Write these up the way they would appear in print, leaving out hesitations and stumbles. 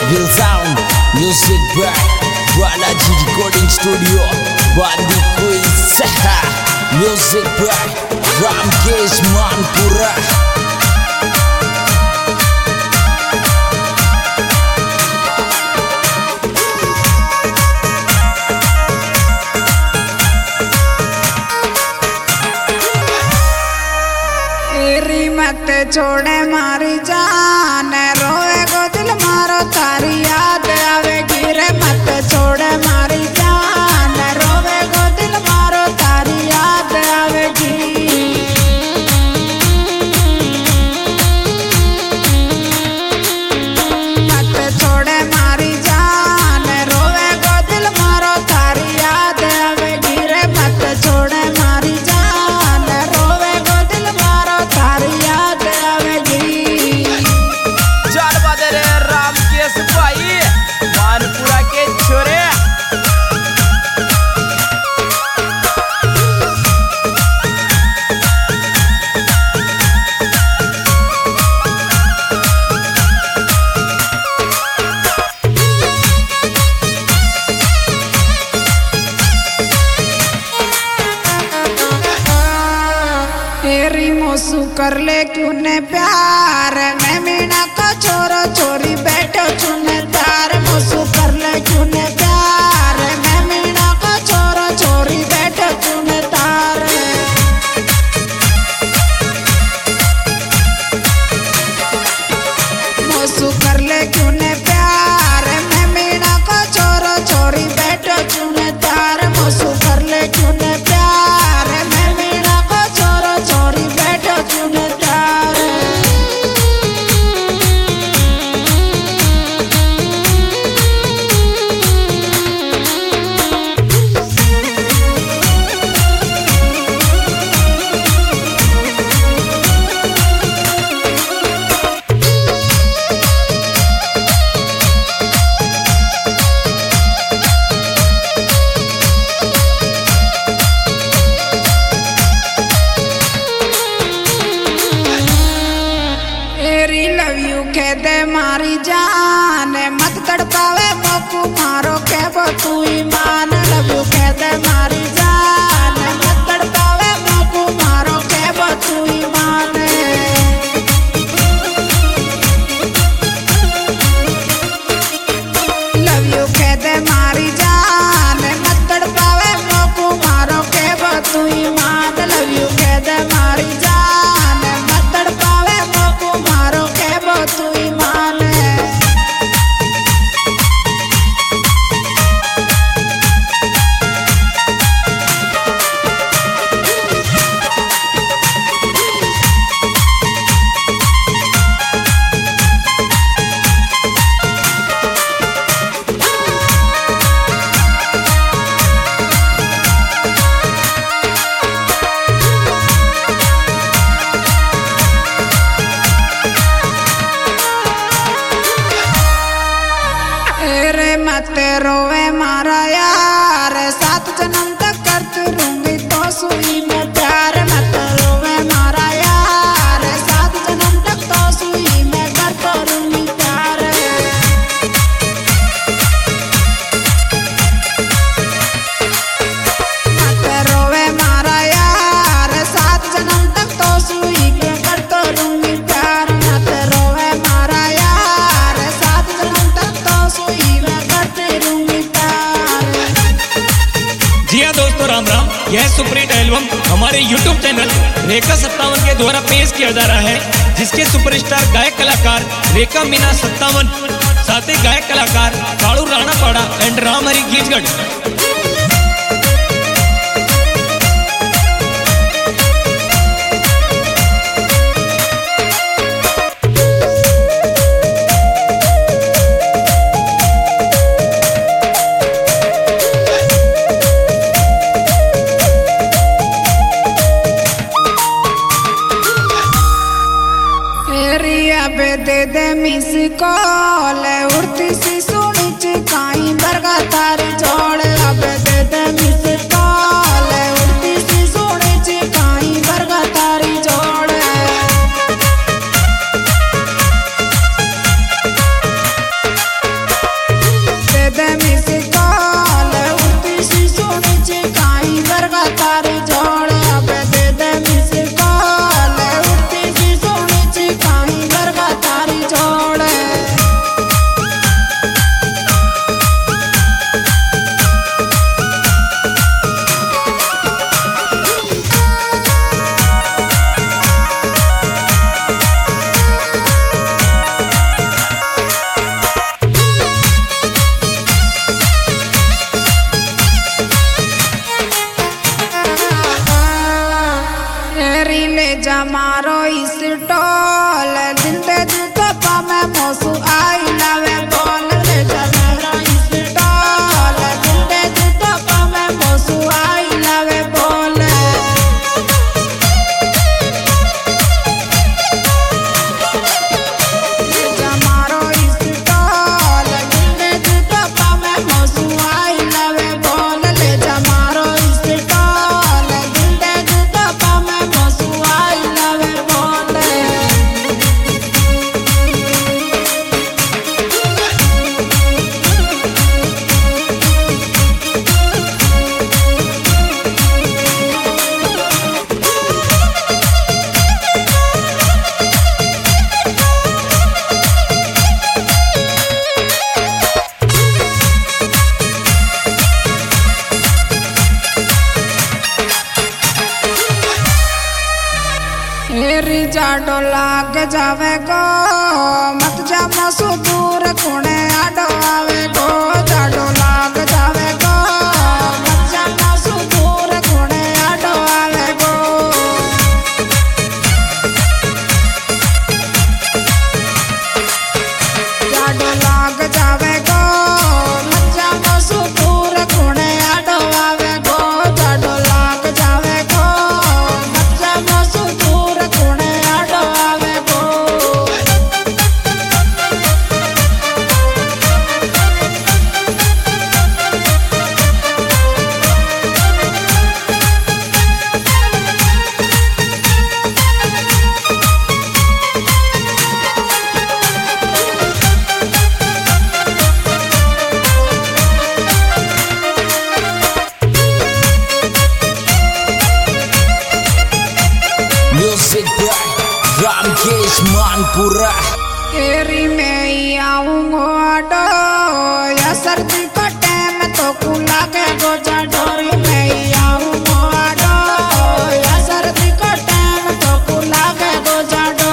Will Sound Music by Balaji Recording Studio Bandi Quiz Music by Ramkesh Manpura. मत छोड़े मारी जान, रोए गो दिल मारो तारी याद आवेगी रे। मत छोड़े मारी जान, रोए गो दिल मारो तारी याद आवेगी। मत छोड़े मारी जान, रोए गो दिल मारो तारी याद आवेगी रे। मत छोड़े मारी जान, रोए गो दिल मारो तारी याद आवेगी। चार बजे रे रामकेश भाई मानपुरा के छोरे। तेरी मोसू कर ले क्यों ने प्यार, मैं मीना को छोरो छोरी बैठो चुने तार। मोसू कर ले क्यों ने प्यार, मैं मीना को छोरो छोरी बैठो चुने तार। मोसू कर ले क्यों ने प्यार, मैं मीना को छोरो छोरी बैठो चुने तार। मोसू कर ले क्यों ने प्यार, मैं मीना को छोरो छोरी बैठो चुने तार। तेरी लव यू कह दे मारी जान, मत तड़पावे मोकू मारो के वो तू ईमान। लव यू कह दे मारी जान, मत तड़पावे मोकू मारो के वो तू ईमान। लव यू कह दे मारी जान, मत तड़पावे मोकू मारो के वो तू ईमान। लव यू कह दे मारी जान, मत तड़पावे मोकू मारो के वो तू ईमान। तेरे मत रोवे मारा यार, 7 जन्म तक करती रहूंगी तो सुई में प्यार। मत रोवे मारा यार, 7 जन्म तक तो सुई में करती रहूंगी प्यार। मत रोवे मारा यार, 7 जन्म तक तो सुई में करती रहूंगी प्यार। मत रोवे मारा यार, 7 जन्म तक तो सुई में करती रहूंगी प्यार। जी हाँ दोस्तों, राम राम। यह सुपरहिट एल्बम हमारे YouTube चैनल रेखा 57 के द्वारा पेश किया जा रहा है, जिसके सुपरस्टार गायक कलाकार रेखा मीना 57, साथ ही गायक कलाकार कालू राणापाड़ा एंड रामहरी गीजगढ़। अबे दे दे मिस कॉल, उड़ती सी सुनी चिकाई बरगा तारी जोड़। अबे दे दे मिस कॉल, उड़ती सी सुनी चिकाई बरगा तारी जोड़। मारो इस टोल दिल दे दूत पामे मोसू आई लावे बोल ले जा मारो इस टोल दिल दे दूत पामे मोसू आई लावे बोल जा मारो इस टोल दिल दे दूत पामे मोसू आई लावे बोल ले जा मारो इस टोल दिल दे दूत पामे मोसू आई लावे बोल एरी जाडो लाग जावे गो मत जा मसू दूर कुणे आडो आवे गो जाडो लाग जावे गो मत जा मसू दूर कुणे आडो आवे गो जाडो लाग जावे गो मत जा मसू दूर कुणे आडो आवे गो जाडो लाग जावे गो मत जा मसू दूर कुणे आडो आवे गो Music by Ramkesh Manpura. एरी में आऊंगो आडो या सर्दी का टाइम तो कुला के गोजा डोरी में आऊंगो आडो या सर्दी का टाइम तो कुला के गोजा डो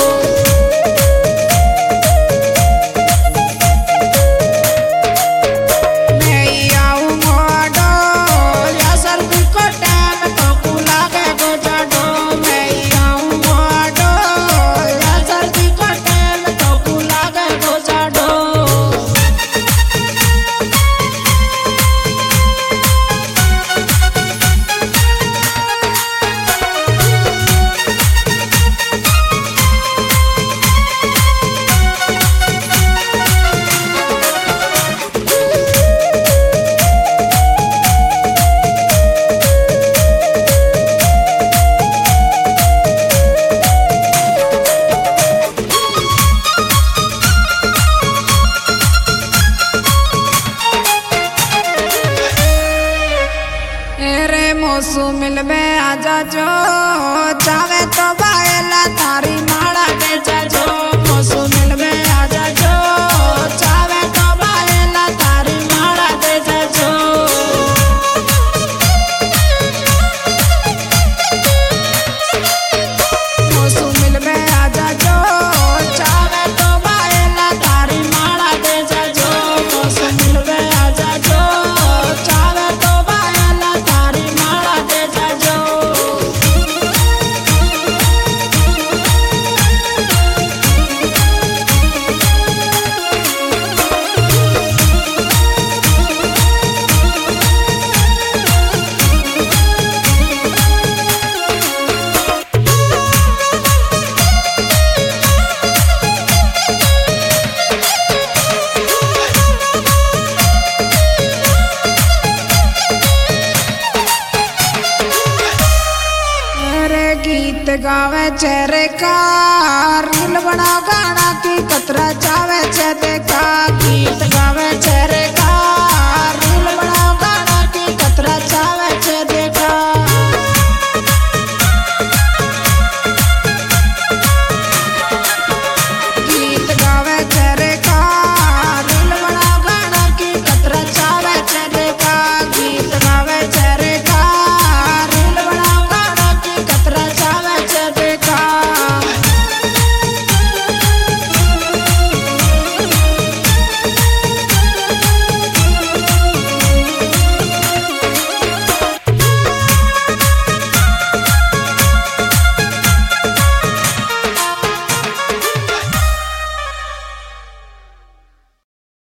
मैं आऊंगो आडो या सर्दी का टाइम तो कुला के गोजा डो मैं आऊंगो आडो या सर्दी का टाइम तो कुला के गोजा डो एरे मोसू मिलबे आजा जो चावे तो बायला थारी माड़ा दे जा जो मोसू मिलबे आजा जो चावे तो बायला थारी माड़ा दे जा जो मोसू मिलबे आजा जो चावे तो बायला थारी माड़ा दे जा जो मोसू मिलबे आजा जो चावे तो बायला थारी माड़ा दे जा जो अरे गीत गावे चेहरे का रील बना गाना की कतरा चावे छे देखा गीत गावे चेहरे